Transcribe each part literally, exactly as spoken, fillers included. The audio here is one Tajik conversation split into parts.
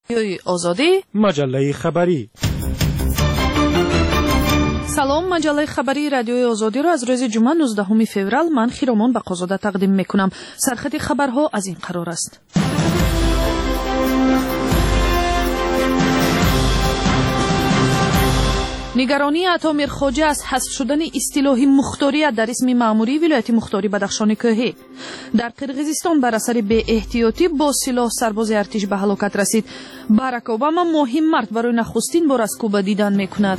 آزادی مجله خبری. سلام، مجله خبری رادیوی آزادی را از روز جمعه نوزدهم فوریه من خیرامان بقازاده تقدیم میکنم. سرخط خبرها از این قرار است. نگرانی عطا میرخواجه از حذف شدن اصطلاح مختاریت در اسم مأموری ولایت مختاری بدخشان کوهی. در قرقیزستان بر اثر بی احتیاطی با سلاح سرباز ارتش به هلاکت رسید. باراک اوباما مهم مرد برای نخستین بار از کوبا دیدن میکند.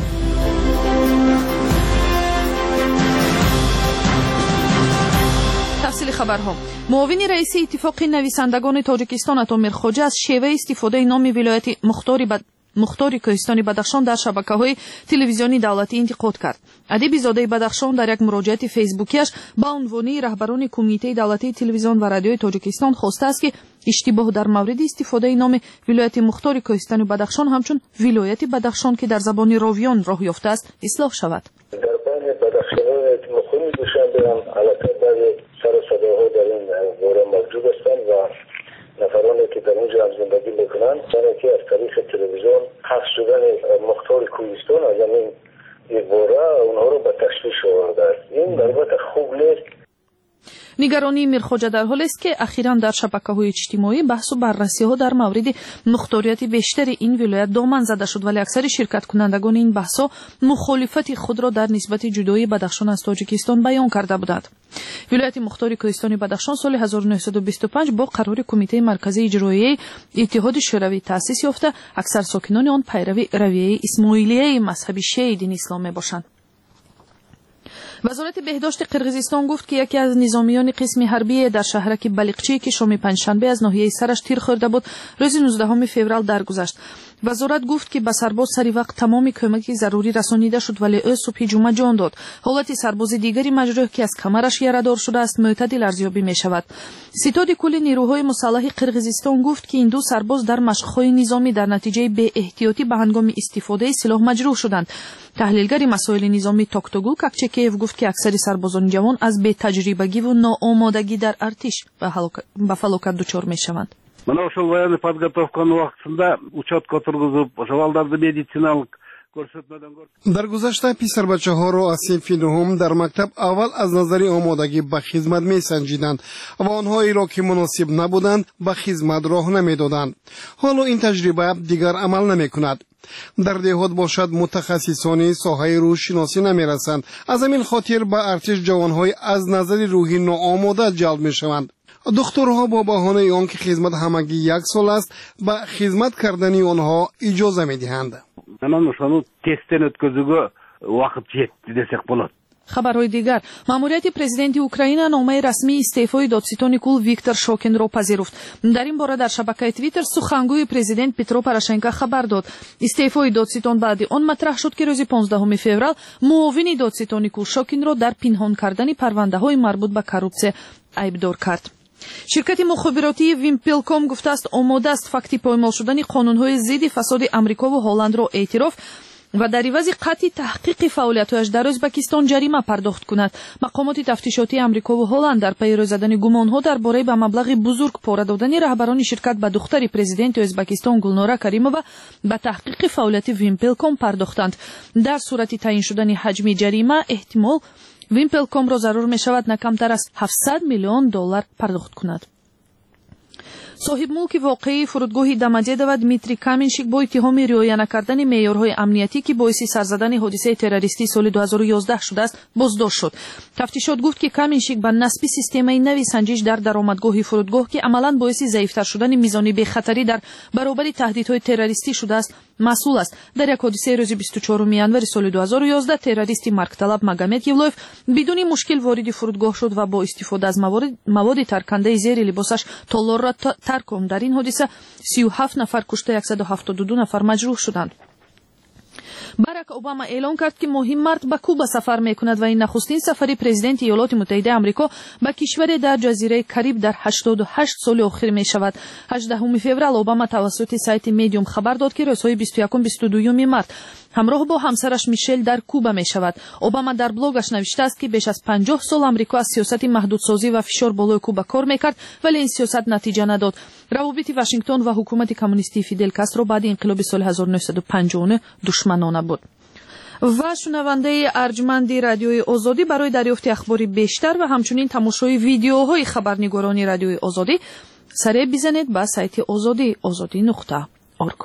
تفصیل خبرها. معاون رئیس اتفاق نویسندگان تاجیکستان عطا میرخواجه از شیوه استفاده نام ولایت مختاری بد مختاری کوهستانی بدخشان در شبکه‌های تلویزیونی دولتی انتقاد کرد. ادیب زاده بدخشان در یک مراجعه فیسبوکیش با عنوان رهبران کمیته دولتی تلویزیون و رادیوی تاجیکستان خواسته است که اشتباه در مورد استفاده نام ولایت مختاری کوهستانی بدخشان همچون ولایت بدخشان که در زبان راویان راه یافته است اصلاح شود. در بین بدخشانیت مخونی دوشنبه هم علاقه به سر و صداها در این باره موجود هستند و نفرانی که در اونجا هم زندگی میکنند برای که از طریق تلویزیون حذف شدن مختار کوهستان از این یک باره اونها رو به تشویش آورده است. این البته خوب نیست. نگرانی میرخواجه در حالی است که اخیراً در شبکه‌های اجتماعی بحث و بررسی‌ها در مورد مختاریت بیشتر این ولایت دامن زده شد، ولی اکثر شرکت کنندگان این بحث‌ها مخالفت خود را در نسبت جدایی بدخشان از تاجیکستان بیان کرده بودند. ولایت مختاری کوهستانی بدخشان سال هزار و نهصد و بیست و پنج با قرار کمیته مرکزی اجرایی اتحاد شوروی تأسیس یافته. اکثر ساکنان آن پیروی رویه اسماعیلیه مذهبی شیعه دین اسلام میباشند. وزارت بهداشت قرقیزستان گفت که یکی از نظامیان قسم حربی در شهرک بلیقچی که شام پنجشنبه از ناحیه سرش تیر خورده بود روز نوزدهم فوریه درگذشت. وزارت گفت که به سرباز سری وقت تمام کمک ضروری رسانیده شد ولی او صبح جمعه جان داد. حالت سرباز دیگری مجروح که از کمرش یره‌دار شده است معتدل ارزیابی می شود. ستاد کل نیروهای مسلح قرقیزستان گفت که این دو سرباز در مشق‌های نظامی در نتیجه بی احتیاطی به هنگام استفاده سلاح مجروح شدند. تحلیلگر مسائل نظامی توکتوگو کاکچکیف گفت که اکثر سربازان جوان از بی تجربگی و ناآمادگی در ارتش به فلاکت دچار می شوند. Mana ошол военный подготовканын убактында учетко тургузуп, ошоларды медициналык көрсөтмөдөн көрсөтүп. در گذشته پسربچه‌ها را از صنف نهم در مکتب اول از نظر آمادگی به خدمت می‌سنجیدند و آنهایی را که مناسب نبودند به خدمت راه نمی‌دادند. حالا این تجربه دیگر عمل نمی‌کند. در دهات باشد متخصصان ساحه روحشناسی نمی‌رسند. از همین خاطر به ارتش جوان‌های از نظر روحی ناآماده جلب می‌شوند. دکترها با بهانه آنکه خدمت همگی یک سال است به خدمت کردن آنها اجازه می‌دهند. Анан ошону тесттен өткөзүүгө убакыт жетти десек болот. خبرهای دیگر. ماموریت پرزیدنت اوکراین نامه رسمی استعفای دادستان کل ویکتور شوکن را پذیرفت. در این باره در شبکه توییتر سخنگوی پرزیدنت پترو پوراشنکو خبر داد. استعفای دادستان بعد آن مطرح شد که روز پانزدهم فوریه معاون دادستان کل شوکن را در پنهان کردن پرونده‌های مربوط به کورپسیه ایبدار کرد. شرکت مخابراتی ویمپلکام گفته است آماده است فکتی پایمال شدن قانون‌های ضد فساد آمریکا و هلند را اعتراف و در عوض قطع تحقیق فعالیت‌هایش در ازبکستان جریمه پرداخت کند. مقامات تفتیشاتی آمریکا و هلند در پی روی زدن گمان‌ها درباره به مبلغ بزرگ پاره دادن رهبران شرکت به دختر پرزیدنت ازبکستان گلناره کریمووا به تحقیق فعالیت ویمپلکام پرداختند. در صورت تعیین شدن حجم جریمه احتمال ویمپلکام را ضرور می شود نه کمتر از هفتصد میلیون دلار پرداخت کند. صاحب ملک واقعی فرودگاه دمجدو دمیتری کامینشیک با اتهام رعایت نکردن معیارهای امنیتی که باعث سر زدن حادثه تروریستی سال دو هزار و یازده شده است بازداشت شد. تفتیشات گفت که کامینشیک با نصب سیستم نوی سنجش در درآمدگاه فرودگاه که عملاً باعث ضعیف‌تر شدن میزان بی خطری در برابر تهدیدهای تروریستی شده است مسئول است. در یک حادثه روز بیست و چهارم ینوار سال دو هزار و یازده تروریست مرگطلب ماگомед یولویف بدون مشکل وارد فرودگاه شد و با استفاده از مواد مواد ترکننده زیر لباسش تالار را ترک کرد. در این حادثه سی و هفت نفر کشته صد و هفتاد و دو نفر مجروح شدند. باراک اوباما اعلام کرد که مهم مرد به کوبا سفر میکند و این نخستین سفری پرزیدنت ایالات متحده آمریکا به کشور در جزیره کریب در هشتاد و هشت سال اخیر می شود. هجدهم فوریه اوباما توسط سایت میدیوم خبر داد که روزهای بیست و یک و بیست و دو مارس ҳамроҳ бо ҳамсараш Мишел дар Куба мешавад. Обама дар блогаш навиштааст ки беш аз панҷоҳ сол амрико аз сиёсати маҳдудсозӣ ва фишор болои Куба кор мекард, вале ин сиёсат натиҷа надод. равобити Вашингтон ва ҳукумати коммунистии Фидел Кастро баъди инқилоби соли ҳазору нӯҳсаду панҷоҳ و نه душманона буд. ва шунавандаи арҷманди радиои озодӣ барои дарёфти ахбори бештар ва ҳамчунин тамошои видеоҳои хабарнигорони радиои озодӣ саре бизанед ба сайти озодӣ озодӣ нуқта орг.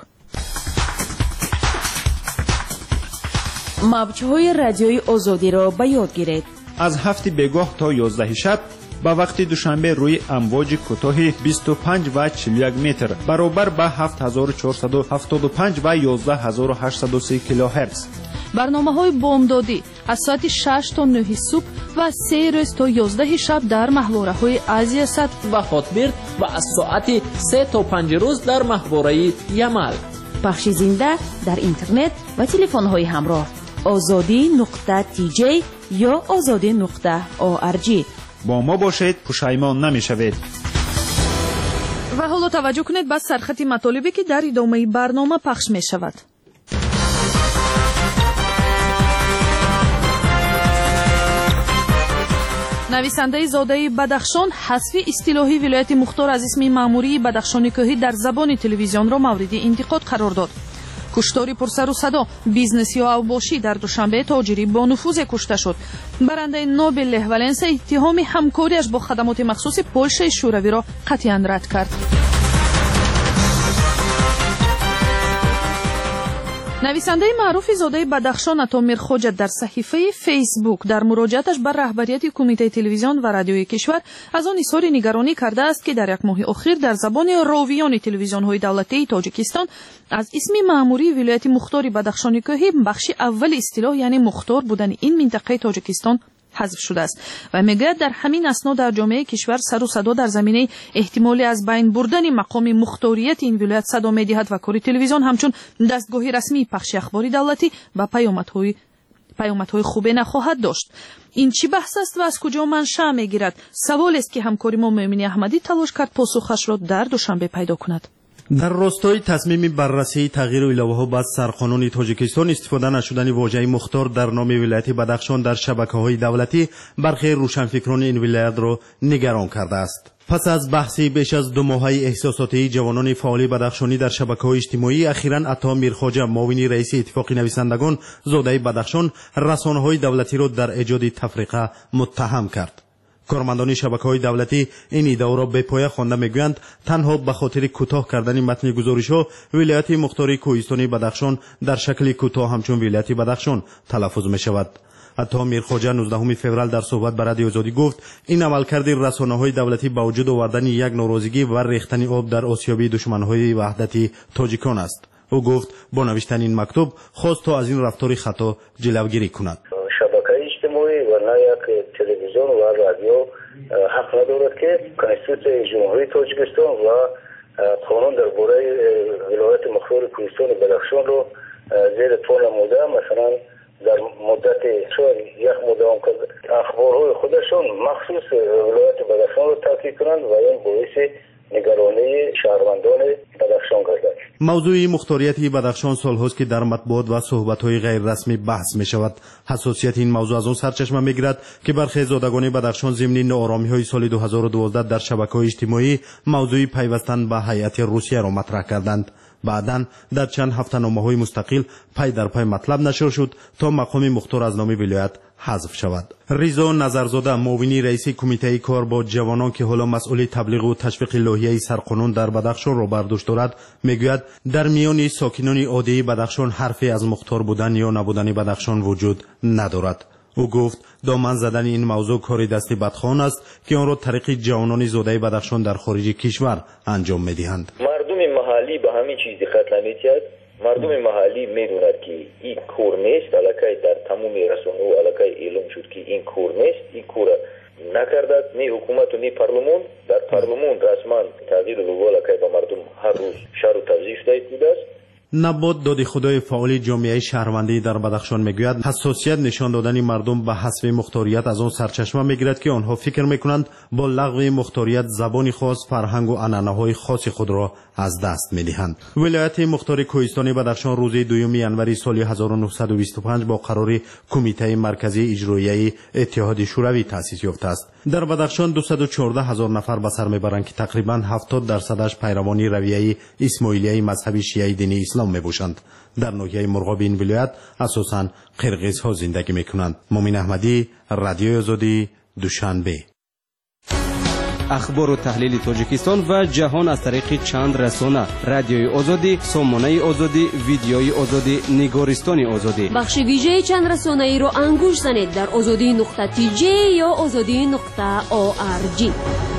мавҷҳои радиои озодиро ба ёд гиред. аз ҳафти бегоҳ то ёздаҳи шаб ба вақти душанбе рӯи амвоҷи кӯтоҳи бисту панҷ ва чилу як метр баробар ба ҳафт ҳазору чорсаду ҳафтоду панҷ ва ёздаҳ ҳазору ҳаштсаду си килоҳерц. барномаҳои бомдодӣ аз соати шаш то нӯҳи субҳ ва се рӯз то ёздаҳи шаб дар маҳвораҳои Азиясад ва Хотбирд ва аз соати се то панҷ рӯз дар маҳвораи Ямал. пахши зинда дар интернет ва телефонҳои ҳамроҳ озодӣ нуқта ти ҷей ё озодӣ нуқта о ар ҷи. бо мо бошед, пушаймон намешавед. ва ҳоло таваҷҷӯҳ кунед ба сархати матолибе ки дар идомаи барнома пахш мешавад. нависандаи зодаи Бадахшон ҳасфи истилоҳи вилояти Мухтор аз исми маъмурии Бадахшони Кӯҳӣ дар забони телевизионро мавриди интиқод қарор дод. куштори пурсару садо бизнесиё авбошӣ дар душанбе тоҷири бонуфузе кушта шуд. барандаи Нобел Леҳ Валенса иттиҳоми ҳамкориаш бо хадамоти махсуси Полшаи шӯравиро қатъиян рад кард. нависандаи маъруфи зодаи Бадахшон Атомир Хоҷа дар саҳифаи фейсбук дар муроҷиаташ ба раҳбарияти кумитаи телевизион ва радиои кишвар аз он изҳори нигаронӣ кардааст ки дар як моҳи охир дар забони ровиёни телевизионҳои давлатии Тоҷикистон аз исми маъмурии вилояти Мухтори Бадахшони Кӯҳӣ бахши аввали истилоҳ яъне мухтор будани ин минтақаи Тоҷикистон ҳазф шудааст ва мегӯяд дар ҳамин асно дар ҷомеаи кишвар сару садо дар заминаи эҳтимоли аз байн бурдани мақоми мухторияти ин вилоят садо медиҳад ва кори телевизион ҳамчун дастгоҳи расмии пахши ахбори давлатӣ ба паёмадҳои паёмадҳои хубе нахоҳад дошт. ин чӣ баҳс аст ва аз куҷо маншаъ мегирад? саволест ки ҳамкори мо Мӯъмини Аҳмадӣ талош кард посухашро дар душанбе пайдо кунад. дар ростoi тасмими баррасии тағйиру иловаҳо ба сарқонуни Тоҷикистон истифода нашудани воҷаи мухтор дар номи вилояти Бадахшон дар шабакаҳои давлатӣ бархе рӯшанфикрони ин вилоятро нигарон кардааст. пас аз баҳси беш аз ду моҳаи эҳсосотии ҷавонони фаъоли бадахшонӣ дар шабакаҳои иҷтимоӣ ахиран Ато Мирхоҷа муовини раиси иттифоқи нависандагон зодаи Бадахшон расонаҳои давлатиро дар эҷоди тафриқа муттаҳам кард. кормандони шабакаҳои давлатӣ ин иддаоро бепоя хонда мегӯянд танҳо ба хотири кӯтоҳ кардани матни гузоришҳо вилояти мухтори Кӯҳистони Бадахшон дар шакли кӯтоҳ ҳамчун вилояти Бадахшон талаффуз мешавад. Ато Мирхоҷа нуздаҳуми феврал дар суҳбат ба Радиои Озодӣ гуфт ин амалкарди расонаҳои давлатӣ ба вуҷуд овардани як норозигӣ ва рехтани об дар осёбии душманҳои ваҳдати тоҷикон аст. ӯ гуфт бо навиштани ин мактуб хост то аз ин рафтори хато ҷилавгирӣ кунад. шабакаи иҷтимоӣ ва на як телевизион ва радио ҳақ надорад ки конститутсияи ҷумҳурии Тоҷикистон ва қонун дар бораи вилояти мухтори Кӯҳистони Бадахшонро зери по намуда масалан дар муддати шояд як муддаом ахборҳои худашон махсус вилояти Бадахшонро таъкид кунанд ва ин боиси нигаронии шаҳрвандони Бадахшон гардад. мавзӯи мухторияти Бадахшон солҳост ки дар матбуот ва суҳбатҳои ғайрирасмӣ баҳс мешавад. ҳассосияти ин мавзӯъ аз он сарчашма мегирад ки бархе зодагони Бадахшон зимни нооромиҳои соли ду ҳазору дувоздаҳ дар шабакаҳои иҷтимоӣ мавзӯи пайвастан ба ҳайати Русияро матрах карданд. баъдан дар чанд ҳафтаномаҳои мустақил пай дар пай матлаб нашр шуд то мақоми мухтор аз номи вилоят ҳазф шавад. ризо назарзода муовини раиси кумитаи кор бо ҷавонон ки ҳоло масъули таблиғу ташвиқи лоиҳаи сарқонун дар Бадахшонро бар дӯш дорад мегӯяд дар миёни сокинони оддии Бадахшон ҳарфе аз мухтор будан ё набудани Бадахшон вуҷуд надорад. ӯ гуфт доман задани ин мавзӯъ кори дасти бадхон аст ки онро тариқи ҷавонони зодаи Бадахшон дар хориҷи кишвар анҷом медиҳанд. мардуми маҳаллӣ ба ҳамин чиз диққат наметиҳад. мардуми маҳаллӣ медонад ки ин кор нест, аллакай дар тамоми расонаҳо аллакай эълом шуд ки ин кор нест, ин кора накардад не ҳукумату не парлумон. дар парлумон расман тағйиру рӯйҳо аллакай ба мардум ҳар рӯз шарҳу тавзих даҳид будааст. نبات داد خدای فعال جامعه شهروندی در بدخشان میگوید حساسیت نشان دادن مردم به حذف مختاریت از آن سرچشمه میگیرد که آنها فکر میکنند با لغو مختاریت زبان خاص، فرهنگ و عنعنه‌های خاص خود را از دست میدهند. ولایت مختار کوهستانی بدخشان روز دوم ینوری سال هزار و نهصد و بیست و پنج با قرار کمیته مرکزی اجرایی اتحاد شوروی تأسیس یافته است. در بدخشان دویست و چهارده هزار نفر به سر میبرند که تقریبا هفتاد درصدش پیروانی رویه اسماعیلیه مذهبی شیعه دین اسلام میباشند. در ناحیه مرغاب این ولایت اساساً قرقیزها زندگی میکنند. مومن احمدی، رادیو آزادی، دوشنبه. اخبار و تحلیل تاجیکستان و جهان از طریق چند رسانه: رادیوی آزادی، سامانه آزادی، ویدیوی آزادی، نگارستان آزادی. بخش ویژه چند رسانه ای را انگوش زنید در آزادی نقطه تی جی یا آزادی نقطه او آر جی.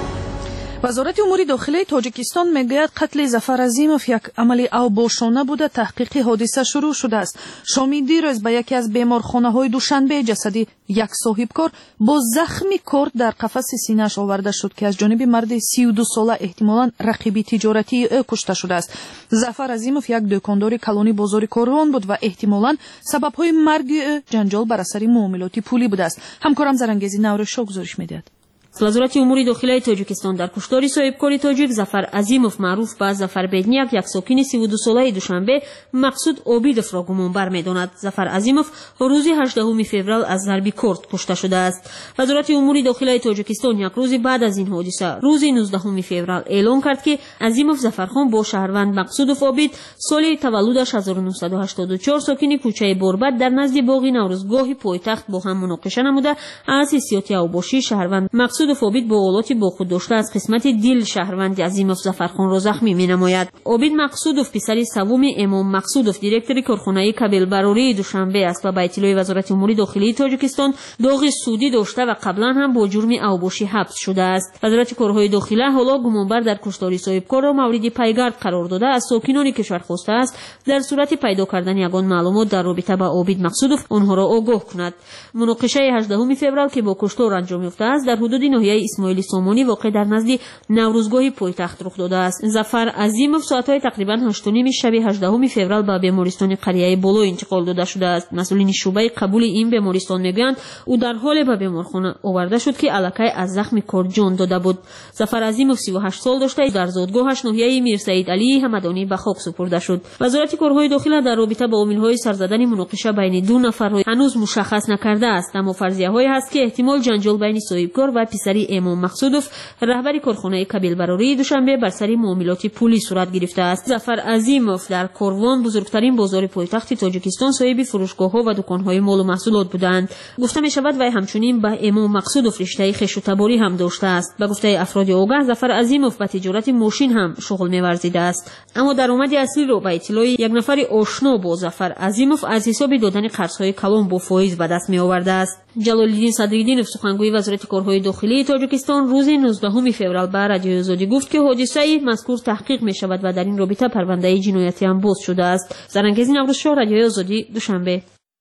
وزارت امور داخلی تاجیکستان میگوید قتل ظفر عظیموف یک عمل اوباشانه بوده. تحقیق حادثه شروع شده است. شامی دیروز به یکی از بیمارخانه‌های دوشنبه جسدی یک صاحبکار با زخمی کرد در قفس سینه‌اش آورده شد که از جانب مرد سی و دو ساله احتمالاً رقیب تجارتی او کشته شده است. ظفر عظیموف یک دکاندار کلونی بازار کاروان بود و احتمالاً سبب‌های مرگ او جنجال بر اثر معاملات پولی بوده است. همکارم زرنگیزی نورشو گزارش می‌دهد. وزارت امور داخلی تاجیکستان در کشتار صاحبکار تاجیک ظفر عظیموف معروف به ظفر بدنیک یک ساکن سی و دو ساله دوشنبه مقصود عابیدوف را گمانبر می‌داند. ظفر عظیموف روز هجدهم فوریه از ضرب کرد کشته شده است. وزارت امور داخلی تاجیکستان یک روز بعد از این حادثه روز نوزدهم فوریه اعلام کرد که عظیموف ظفرخان با شهروند مقصودوف عابید سال تولدش هزار و نهصد و هشتاد و چهار ساکن کوچه بربت در نزد باغ نوروزگاه پایتخت با هم مناقشه نموده از حیثیت اوباشی شهروند مقصود عابید با اولاتی با خود داشته از قسمت دل شهروند عظیموف ظفرخان را زخمی می‌نماید. عابید مقصودوف پسر سوم امام مقصودوف دیرکتور کارخانه کابل براری دوشنبه است و به اطلاع وزارت امور داخلی تاجیکستان داغ سودی داشته و قبلا هم با جرم اوباشی حبس شده است. وزارت کارهای داخلی حالا گمانبر در کشتار صاحبکار را مورد پیگرد قرار داده از ساکنان کشور خواسته است در صورت پیدا کردن یگان معلومات در رابطه با عابید مقصودوف آنها را آگاه کند. مناقشه هجدهم فوریه که با کشتار انجام یافته است در حدود ناحیه اسماعیلی سامانی واقع در نزد نوروزگاه پایتخت رخ داده است. ظفر عظیموف ساعت‌های تقریبا هشت و نیم شب هجدهم فوریه به بیمارستان قریه بولو انتقال داده شده است. مسئولین شعبه قبول این بیمارستان میگویند او در حال به بیمارخانه آورده شد که الکی از زخم کرد جان داده بود. ظفر عظیموف سی و هشت سال داشته در زادگاهش ناحیه میر سعید علی همدانی به خاک سپرده شد. وزارت کارهای داخلی در رابطه با عامل‌های سرزدن مناقشه بین دو نفر هنوز مشخص نکرده است، اما فرضیه‌هایی هست که احتمال جنجال بین صاحبکار و پسری امام مقصودوف رهبر کارخانه کابل براری دوشنبه بر سر معاملات پولی صورت گرفته است. ظفر عظیموف در کاروان بزرگترین بازار پایتخت تاجیکستان صاحب فروشگاه‌ها و دکان‌های مال و محصولات بودند. گفته می‌شود وی همچنین به امام مقصودوف رشته خویش و تباری هم داشته است. به گفته افراد آگاه ظفر عظیموف به تجارت ماشین هم شغل می‌ورزیده است، اما درآمد اصلی را به اطلاع یک نفر آشنا با ظفر عظیموف از حساب دادن قرض‌های کلان با فایز به دست می‌آورده است. جلال‌الدین صدرالدینov سخنگوی وزارت کارهای داخلی تاجیکستان روز نوزدهم فوریه به رادیو آزادی گفت که حادثه مذکور تحقیق می‌شود و در این رابطه پرونده جنایتی هم باز شده است. زرنگیز نوروزشاه، رادیو آزادی، دوشنبه.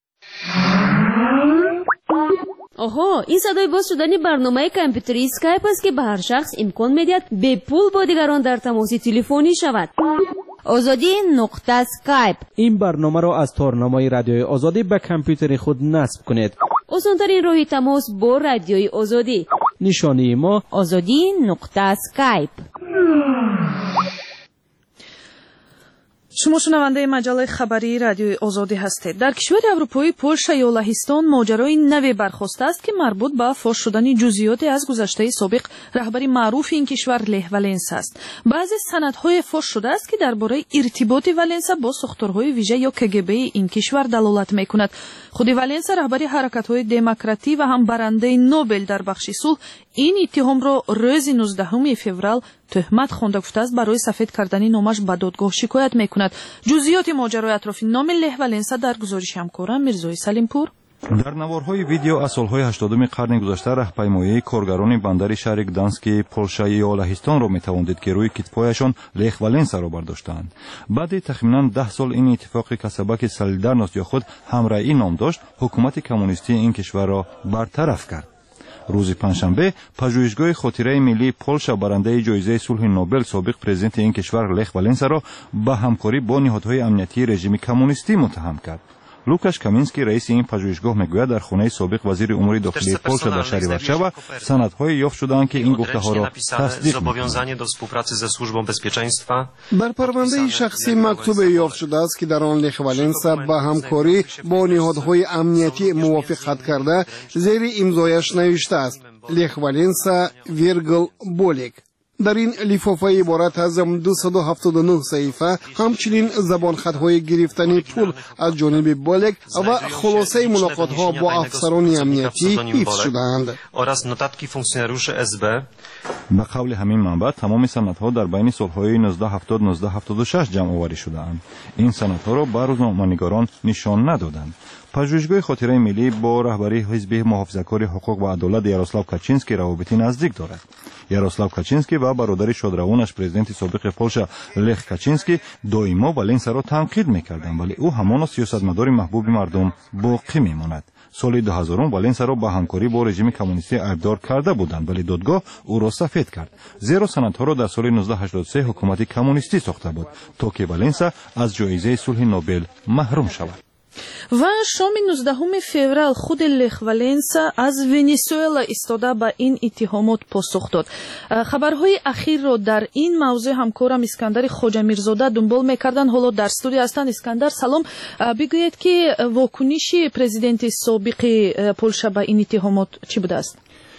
آها، این صدای باز شدن برنامه کامپیوتری اسکایپ است که به هر شخص امکان می‌دهد به پول با دیگران در تماس تلفنی شود. آزادی نقطه اسکایپ. این برنامه را از تارنامه رادیوی آزادی به کامپیوتر خود نصب کنید. آسان‌ترین راه تماس با رادیوی آزادی. نشانی ما آزادی نقطه اسکایپ. شما شنونده مجله خبری رادیوی آزادی هستید. در کشور اروپایی پولشا یا لهستان ماجرای نوی برخاسته است که مربوط به فاش شدن جزئیاتی از گذشته سابق رهبری معروف این کشور له والنسا است. بعضی سندهای فاش شده است که درباره ارتباط والنسا با ساختارهای ویژه یا کگبی این کشور دلالت میکند. خود والنسا رهبری حرکت‌های دموکراتی و هم برنده نوبل در بخش صلح این اتهام را روز نوزدهم فوریه تهمت خوانده گفته است برای سفید کردن نامش به دادگاه شکایت میکند. جزئیات ماجرای اطراف نام له والنسا در گزارش همکارم میرزای سلیمپور. در نوارهای ویدیو از سالهای هشتادم قرن گذشته راهپیمایی کارگران بندر شهر گدانسک پولشا یا لهستان را میتواندید که روی کتفایشان له والنسا را برداشتند. بعد تخمینا ده سال این اتفاقی که سبک سالیدارنوست یا خود همرایی نام داشت، حکومت کمونیستی این کشور را برطرف کرد. рӯзи панҷшанбе пажӯҳишгоҳи хотираи миллии полша барандаи ҷоизаи сулҳи нобел собиқ президенти ин кишвар Лех Валенсаро ба ҳамкорӣ бо ниҳодҳои амниятии режими коммунистӣ муттаҳам кард. Лукаш Каминский раиси ин пажӯҳишгоҳ мегӯяд дар хонаи собиқ вазири умури дохилии Полша дар шаҳри Варшава санадҳое ёфт шудаанд ки ин гуфтаҳоро тасдиқ мекунанд. дар парвандаи шахсӣ мактубе ёфт шудааст ки дар он Лех Валенса ба ҳамкорӣ бо ниҳодҳои амниятӣ мувофиқат карда зери имзояш навиштааст: Лех Валенса виргл Болик. дар ин лифофаи иборат аз дусад ҳафтоду нӯҳ саҳифа ҳамчунин забонхатҳои гирифтани пул аз ҷониби Болек ва хулосаи мулоқотҳо бо афсарони амниятӣ ҳифз шудаанд. ба қавли ҳамин манбаъ тамоми санадҳо дар байни солҳои нуздаҳ ҳафтод - нуздаҳ ҳафтоду шаш ҷамъоварӣ шудаанд. ин санадҳоро ба рӯзноманигорон нишон надоданд. пажӯҳишгоҳи хотираи миллӣ бо раҳбарии ҳизби муҳофизакори ҳуқуқ ва адолат Ярослав Качинский равобити наздик дорад. Ярослав Качинский ва бародари шодравонаш президенти собиқи Полша Лех Качинский доимо Валенсаро танқид мекарданд, вале ӯ ҳамоно сиёсатмадори маҳбуби мардум боқӣ мемонад. соли дуҳазорум Валенсаро ба ҳамкорӣ бо режими коммунистӣ айбдор карда буданд, вале додгоҳ ӯро сафед кард, зеро санадҳоро дар соли нуздаҳ ҳаштоду се ҳукумати коммунистӣ сохта буд, то ки Валенса аз ҷоизаи сулҳи Нобел маҳрум шавад. ва шоми нуздаҳуми феврал худи Лех Валенса аз Венесуэла истода ба ин иттиҳомот посух дод. хабарҳои ахирро дар ин мавзӯъ ҳамкорам Искандари Хоҷамирзода дунбол мекарданд. ҳоло дар студия ҳастанд. Искандар, салом. бигӯед ки вокуниши президенти собиқи Полша ба ин иттиҳомот чӣ будааст?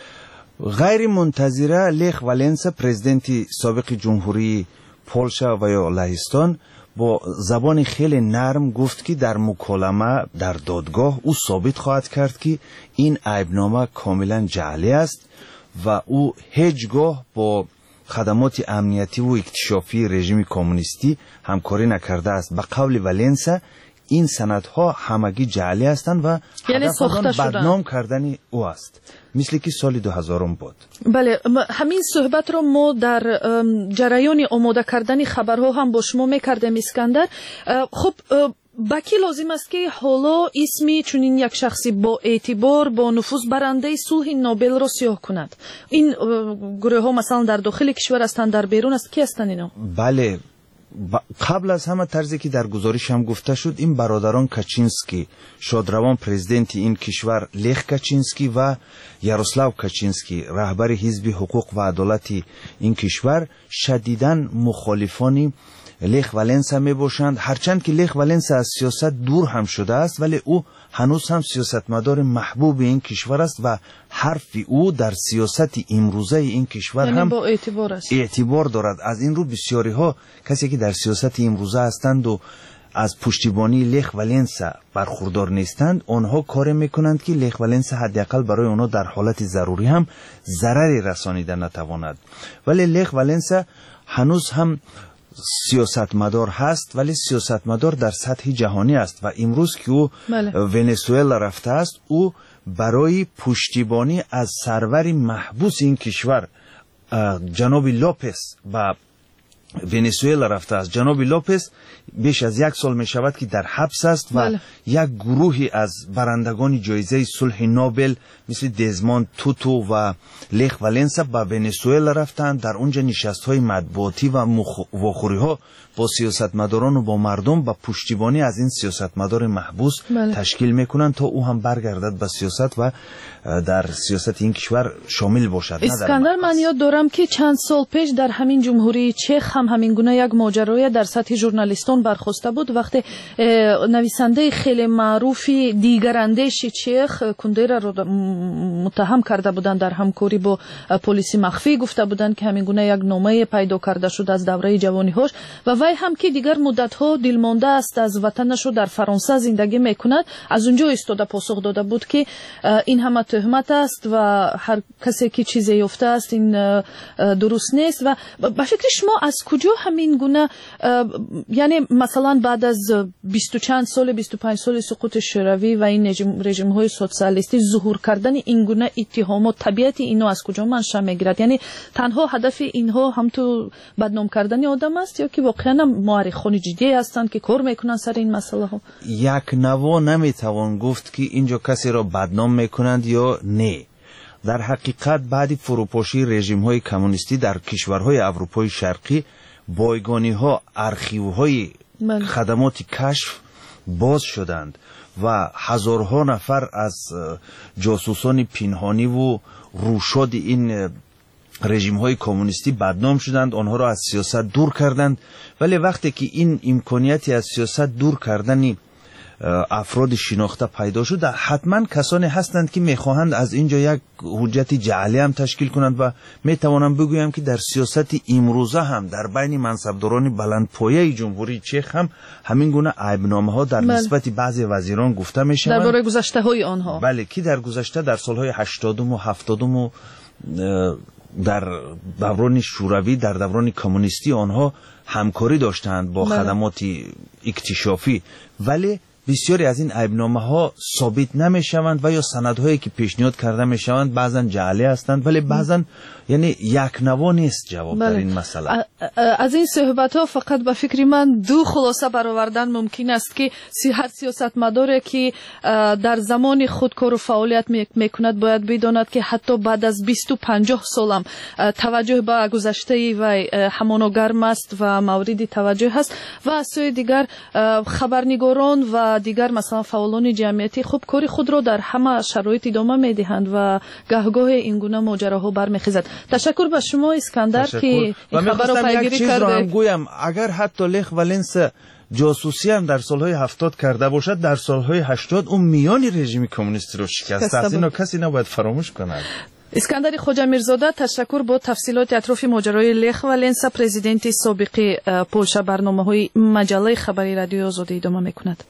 ғайримунтазира Лех Валенса, президенти собиқи ҷумҳурии Полша ва ё Лаҳистон, бо забони хеле нарм гуфт ки дар муколама дар додгоҳ ӯ собит хоҳад кард ки ин айбнома комилан ҷаълӣ аст ва ӯ ҳеҷ гоҳ бо хадамоти амниятиву иктишофии режими коммунистӣ ҳамкорӣ накардааст. ба қавли Валенса ин санадҳо ҳамагӣ ҷаълӣ ҳастанд ва ҳадаф бадном кардани ӯ аст, мисли ки соли дуҳазорум буд. бале, ҳамин суҳбатро мо дар ҷараёни омода кардани хабарҳо ҳам бо шумо мекардем, Искандар. хуб, ба кӣ лозим аст ки ҳоло исми чунин як шахси бо эътибор, бо нуфуз барандаи сулҳи Нобелро сиёҳ кунад? ин гурӯҳҳо масалан дар дохили кишвар ҳастанд, дар берун аст? ки ҳастанд ино? бале, қабл аз ҳама тарзе ки дар гузориш ҳам гуфта шуд, ин бародарон Качинский, шодравон президенти ин кишвар Лех Качинский ва Ярослав Качинский, раҳбари ҳизби ҳуқуқ ва адолати ин кишвар, шадидан мухолифони Лех Валенса мебошанд. ҳарчанд ки Лех Валенса аз сиёсат дур ҳам шудааст, вале ӯ ҳанӯз ҳам сиёсатмадори маҳбуби ин кишвар аст ва ҳарфи ӯ дар сиёсати имрӯзаи ин кишвар ҳам эътибор дорад. аз ин рӯ бисёриҳо касе ки дар сиёсати имрӯза ҳастанду аз пуштибонии Лех Валенса бархурдор нестанд, онҳо коре мекунанд ки Лех Валенса ҳаддиақал барои онҳо дар ҳолати зарурӣ ҳам зараре расонида натавонад. вале Лех Валенса ҳанӯз ҳам сиёсатмадор ҳаст, вале сиёсатмадор дар сатҳи ҷаҳонӣ аст ва имрӯз ки ӯ Венесуэла рафтааст, ӯ барои пуштибонӣ аз сарвари маҳбуси ин кишвар ҷаноби Лопес ба Венесуэла рафтааст. ҷаноби Лопес беш аз як сол мешавад ки дар ҳабс аст ва як гурӯҳи аз барандагони ҷоизаи сулҳи Нобел мисли Дезмонд Туту ва Лех Валенса ба Венесуэла рафтанд. дар онҷа нишастҳои матбуотӣ ва вохӯриҳо бо сиёсатмадорону бо мардум ба пуштибонӣ аз ин сиёсатмадори маҳбус ташкил мекунанд, то ӯ ҳам баргардад ба сиёсат ва дар сиёсати ин кишвар шомил бошад. Искандар, ман ёд дорам ки чанд сол пеш дар ҳамин ҷумҳурии Чех ҳам ҳамин гуна як моҷароя дар сатҳи журналистон бархоста буд, вақте нависандаи хеле маъруфи дигарандеши Чех Кундераро муттаҳам карда буданд дар ҳамкорӣ бо полиси махфӣ. гуфта буданд ки ҳамин гуна як номае пайдо карда шуд аз давраи ҷавониҳош ва вай ҳам ки дигар муддатҳо дилмонда аст, аз ватанашо дар Фаронса зиндагӣ мекунад. аз унҷо истода посух дода буд ки ин ҳама тӯҳмат аст ва ҳар касе ки чизе ёфтааст ин дуруст нест. ва ба фикри шумо аз куҷо ҳамин гуна, яъне масалан баъд аз бисту чанд соли бисту панҷ соли суқути шӯравӣ ва ин режимҳои социалистӣ зуҳур кардани ин гуна иттиҳомот, табиати ино аз куҷо манша мегирад? яъне танҳо ҳадафи инҳо ҳамту бадном кардани одам аст ё ки воқеан муаррихони ҷиддие ҳастанд ки кор мекунанд сари ин масъалаҳо? як наво наметавон гуфт ки инҷо касеро бадном мекунанд ё не. در حقیقت بعد فروپاشی رژیم های کمونیستی در کشورهای اروپای شرقی بایگانی ها ارخیو های خدمات کشف باز شدند و هزارها نفر از جاسوسان پنهانی و روشاد این رژیم های کمونیستی بدنام شدند، آنها را از سیاست دور کردند. ولی وقتی که این امکانیتی از سیاست دور کردن افراد شناخته پیدا شد، حتما کسانی هستند که میخواهند از اینجا یک حجت جعلی هم تشکیل کنند و میتوانم بگویم که در سیاست امروزه هم در بین منصبداران بلندپایه جمهوری چک هم همین گونه عیبنامه ها در نسبت بعضی وزیران گفته میشوند درباره گذشته های آنها. بله، که در گذشته در سالهای هشتادم و هفتادم و در دوران شوروی، در دوران کمونیستی آنها همکاری داشتند با خدمات اکتشافی، ولی بسیاری از این عیبنامه ها ثابت نمی شوند و یا سندهایی که پیشنهاد کرده می شوند بعضا جعلی هستند، ولی بعضا یعنی یک نوا نیست جواب بله. در این مسئله. از این صحبت ها فقط به فکر من دو خلاصه برآوردن ممکن است که هر سیاستمداری که در زمان خود کار و فعالیت میکند باید بداند که حتی بعد از بیست و پنجاه سالم توجه به گذشته و همانا گرم است و موردی توجه هست و از سوی دیگر خبرنگاران و دیگر مثلا فعالان جمعیتی خوب کاری خود را در همه شرایط ادامه میدهند و گهگاه این گونه ماجراها برمیخیزد. تشکر به شما اسکندر تشکر. که این خبر را پیگیری کرده. را هم گویم اگر حتی لخ ولنس جاسوسی هم در سالهای هفتاد کرده باشد، در سالهای هشتاد اون میان رژیم کمونیستی رو شکست است. اینو کسی نباید فراموش کند. اسکندر خوجا میرزاده، تشکر با تفصیلات اطراف ماجرای لخ ولنس. پرزیدنت سابق پولشا برنامه‌های مجله خبری رادیو آزادی ادامه میکند.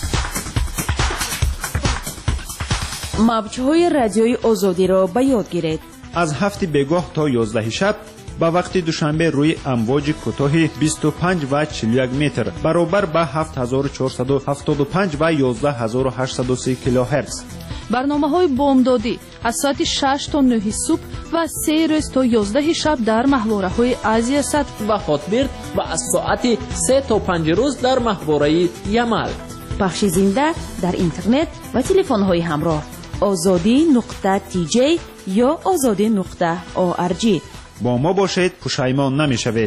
موج‌های رادیوی آزادی را به یاد گیرید. از هفت بگاه تا یازده شب با وقت دوشنبه روی امواج کوتاه بیست و پنج و چهل و یک متر برابر با هفت هزار و چهارصد و هفتاد و پنج و یازده هزار و هشتصد و سی کیلوهرتز. برنامه های بامدادی از ساعت شش تا نه صبح و سه روز تا یازده شب در محوره های آسیا است و خاطبرد و از ساعت سه تا پنج روز در محوره یمل. پخش زنده در اینترنت و تلفن های همراه آزادی نقطه تی جی یا آزادی نقطه او ار جی. با ما باشید، پشیمان نمیشوید.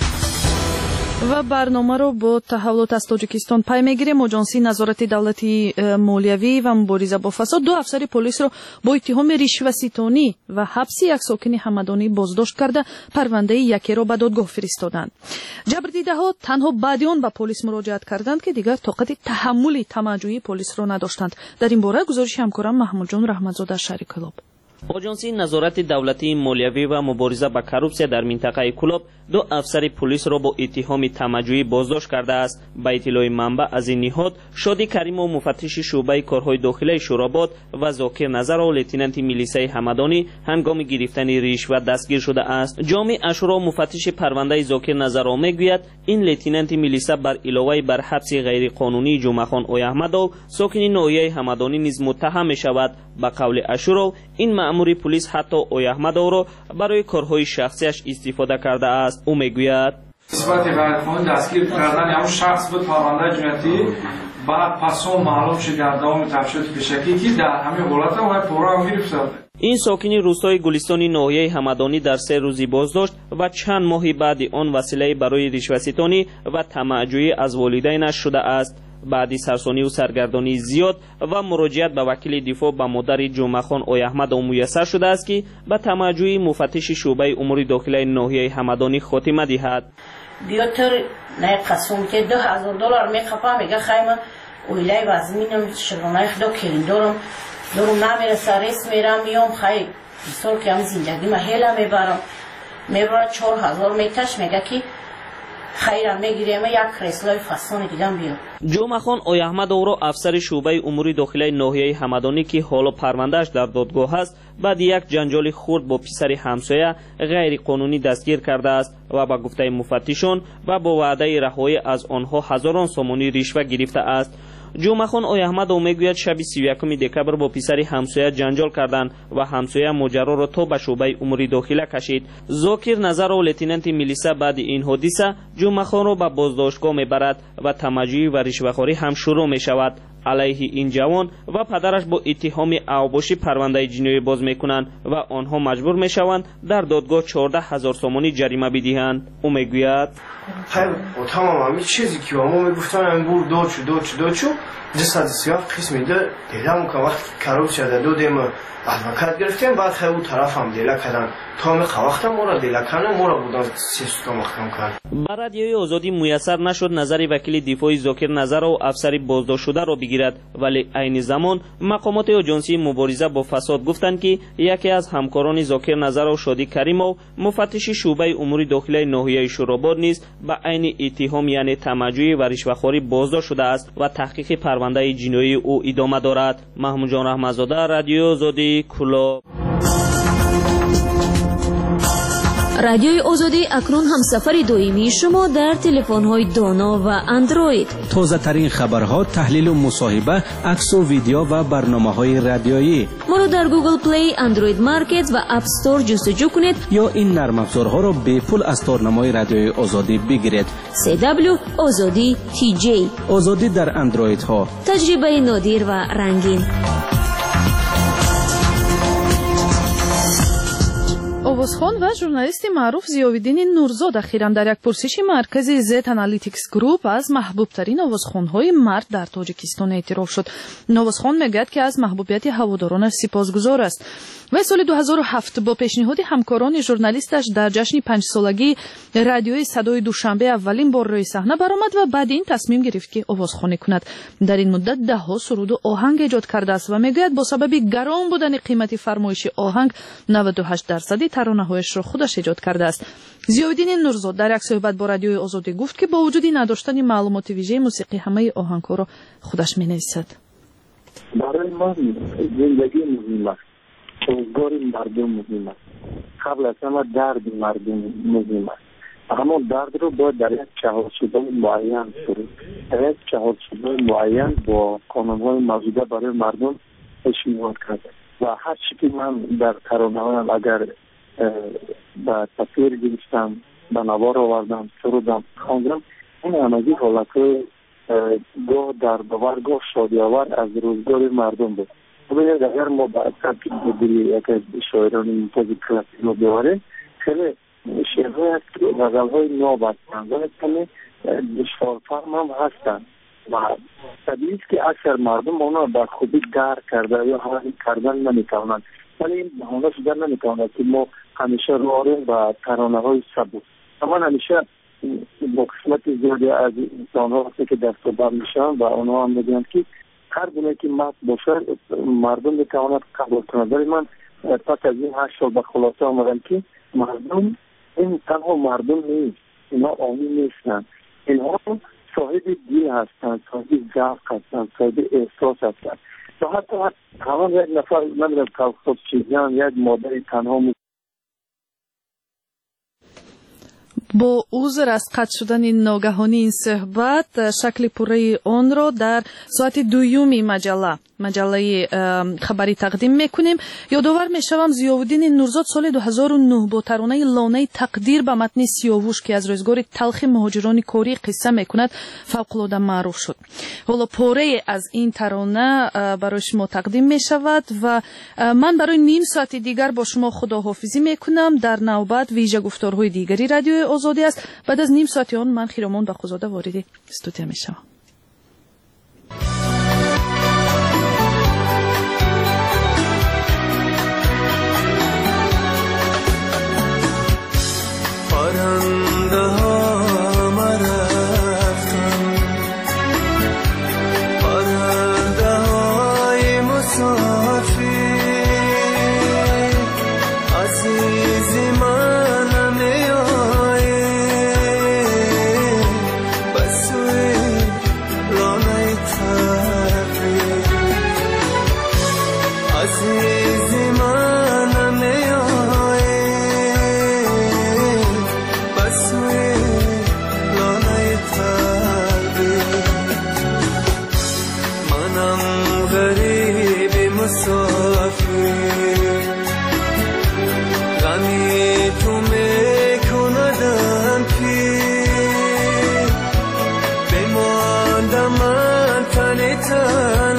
و برنامه رو با تحولات از تاجیکستان پی میگیریم. آژانس نظارت دولتی مالیوی و مبارزه با فساد دو افسر پلیس رو با اتهام رشوه‌ستانی و حبس یک ساکن همدانی بازداشت کرده پرونده یکی را به دادگاه فرستادند. جبردیده‌ها تنها بعد آن به پلیس مراجعت کردند که دیگر طاقت تحمل طمع‌جویی پلیس را نداشتند. در این باره گزارش همکارم محمود جان رحمتزاده از شهر کلاب. آژانس نظارت دولتی مالیوی و مبارزه با کروپسیا در منطقه کلاب دو افسر پلیس را با اتهام طمع‌جویی بازداشت کرده است. به اطلاع منبع از این نهاد، شادی کریم و مفتش شعبه کارهای داخلی شوراباد و ذاکر نظر و لیتنانت میلیسای همدانی هنگام گرفتن رشوه دستگیر شده است. جامع اشورا مفتش پرونده ذاکر نظر میگوید این لیتنانت میلیسا بر علاوه بر حبس غیر قانونی جمعخان اوی احمدو ساکن ناحیه همدانی نیز متهم می شود. به قول اشورا این مأمور پلیس حتی اوی احمدو را برای کارهای شخصیش استفاده کرده است. او میگوید نسبت غیرقانونی دستگیر کردن همون شخص بود پرونده جنایتی بعد پسون معلوم شد در دوام تفتیشات پیشکی که در همین حالت و پورا گرفته. این ساکن روستای گلستانی ناحیه همدانی در سه روزی بازداشت و چند ماهی بعد آن وسیله برای رشوه‌ستانی و طمع‌جویی از والدینش شده است. بعدی سرسانی و سرگردانی زیاد و مراجعت به وکیل دفاع به مادر جمعخان اوی احمد میسر شده است که به طمع‌جویی مفتش شعبه امور داخلی ناحیه همدانی خاتمه دهد. بیاتر نه قسم که دو هزار دلار میخوام میگه خیمه اویلای وزمینم شغلانه خدا کلین دارم دارم نمیرسه ریس میرم میام خیلی سال که هم زندگی ما هیله میبرم میبرم چهار هزار میتش میگه که خیرم میگیریم یک ریسلای فسان دیگه بیار. جمعخان اوی احمد او را افسر شعبه امور داخلی ناحیه همدانی که حالا پروندهش در دادگاه است بعد یک جنجال خرد با پسر همسایه غیر قانونی دستگیر کرده است و با گفته مفتشان و با وعده رهایی از آنها هزاران سومانی رشوه گرفته است. جمعخان اوی احمد او میگوید شب سی و یکم دکبر با پسر همسایه جنجال کردند و همسایه ماجرا را تا به شعبه امور داخله کشید. ذاکر نظر و لیتنانت میلیسا بعد این حادثه جمعخان را به بازداشتگاه میبرد و طمع‌جویی و رشوه‌خوری هم شروع می شود. علیه این جوان و پدرش با اتهام اوباشی پرونده جنایی باز میکنند و آنها مجبور میشوند در دادگاه چهارده هزار سومانی جریمه بدهند. او میگوید خیر تمام همین چیزی که ما میگفتن این بور دوچو دوچو دوچو جسد سیاه قسمی ده دیدم که وقت کارو شده دو دیم ادوکات گرفتیم بعد خیلی طرف هم دیلا کردن تا می خواه مورا دیلا کنه مورا بودن سیستم مختم کرد. بر رادیوی آزادی میسر نشد نظر وکیل دفاعی ذاکر نظر و افسر بازداشت شده را بگیرد، ولی عین زمان مقامات آژانسی مبارزه با فساد گفتند که یکی از همکاران ذاکر نظر و شادی کریمو مفتش شعبه امور داخلی ناحیه شوراباد نیز به عین اتهام یعنی تمجید و رشوه‌خواری بازداشت شده است و تحقیق پرونده جنایی او ادامه دارد. محمود جان رحمت‌زاده، رادیو آزادی، کلاب. رادیوی آزادی اکنون همسفر دویمی شما در تلفن‌های دانا و اندروید. تازه ترین خبرها، تحلیل و مصاحبه، عکس و ویدیو و برنامه‌های رادیویی. ما رو در گوگل پلی، اندروید مارکت و اپ استور جستجو کنید یا این نرم افزارها را به پول از تارنمای رادیوی آزادی بگیرید. سی دبلیو آزادی تی جی. آزادی در اندروید ها. تجربه نادر و رنگین. овозхон ва журналисти маъруф зиёвиддини нурзод ахиран дар як пурсиши маркази Z Analytics Group аз маҳбубтарин овозхонҳои мард дар тоҷикистон эътироф шуд. Овозхон мегӯяд ки аз маҳбубияти ҳаводоронаш сипосгузор аст. вай соли ду ҳазору ҳафт бо пешниҳоди ҳамкорони журналисташ дар ҷашни панҷсолагии радиои Садои Душанбе аввалин бор рӯи саҳна баромад ва баъди ин тасмим гирифт ки овозхонӣ кунад. дар ин муддат даҳҳо суруду оҳанг эҷод кардааст ва мегӯяд бо сабаби гарон будани қимати фармоиши оҳанг наваду ҳашт дарсади таронаҳояшро худаш эҷод кардааст. зиёвиддини нурзод дар як суҳбат бо радиои Озодӣ гуфт ки бо вуҷуди надоштани маълумоти вижаи мусиқӣ ҳамаи оҳангҳоро худаш менависад. барои ман зиндагӣ муҳим аст, рӯзгори мардум муҳим аст, қабл аз ҳама дарди мардум муҳим аст. ҳамон дардро бояд дар як чаҳоршудаи муайян сурид, дар як чаҳоршудаи муайян бо қонунҳои мавҷуда барои мардум пешниҳод кард. ва ҳар чӣ ки ман дар таронаҳоям агар ба тасвир гирифтам, ба навор овардам, сурудам, хондам, ин ҳамагӣ ҳолатҳои гоҳ дардовар, гоҳ шодиовар аз рӯзгори мардум буд. бубинед агар мо ба сабки дили яке аз шоирони мумтози классикро биварем, хеле шеърҳое аст ки ғазалҳои ноб ҳастанд ва каме душворфаҳм ҳам ҳастанд ва табиист ки аксар мардум онро ба хубӣ дарк карда ё ҳал кардан наметавонанд, вале ин баҳона шуда наметавонад ки мо ҳамеша роҳорем ба таронаҳои сабук. ман ҳамеша бо қисмати зиёде аз инсонҳо вақте ки дастурбар мешавам ва онҳо ҳам мегӯянд ки ҳар гуне ки мат бошад мардум метавонад қабул кунад. вале ман пас аз ин ҳашт сол ба хулоса омадам ки мардум ин танҳо мардум нест, инҳо оми нестанд, инҳо соҳиби дил ҳастанд, соҳиби завқ ҳастанд, соҳиби эҳсос ҳастанд. то ҳатто ҳамон як нафар намедонам калхоз чизан як моддаи танҳо бо узр аз қатъ шудани ногаҳонии ин суҳбат шакли пурраи онро дар соати дуюми маҷалла маҷаллаи хабарӣ тақдим мекунем. ёдовар мешавам зиёвиддини нурзод соли ду ҳазору нӯҳ бо таронаи лонаи тақдир ба матни сиёвуш ки аз рӯзгори талхи муҳоҷирони корӣ қисса мекунад фавқулода маъруф шуд. ҳоло порае аз ин тарона барои шумо тақдим мешавад ва ман барои ним соати дигар бо шумо худоҳофизӣ мекунам. дар навбат вижа гуфторҳои дигари радиои озодӣ аст. баъд аз ним соати он ман хиромон бахузода вориди студия мешавам. Tane بیتر